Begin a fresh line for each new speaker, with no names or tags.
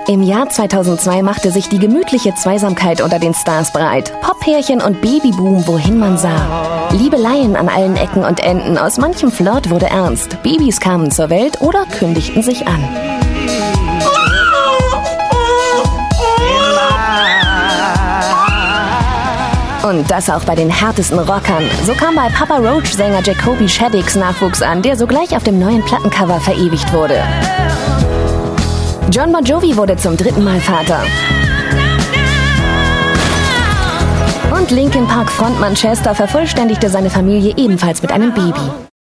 Im Jahr 2002 machte sich die gemütliche Zweisamkeit unter den Stars breit. Pop-Pärchen und Babyboom, wohin man sah. Liebeleien an allen Ecken und Enden, aus manchem Flirt wurde ernst. Babys kamen zur Welt oder kündigten sich an. Und das auch bei den härtesten Rockern. So kam bei Papa Roach-Sänger Jacoby Shaddix Nachwuchs an, der sogleich auf dem neuen Plattencover verewigt wurde. Jon Bon Jovi wurde zum 3. Mal Vater. Und Linkin Park Frontmann Chester vervollständigte seine Familie ebenfalls mit einem Baby.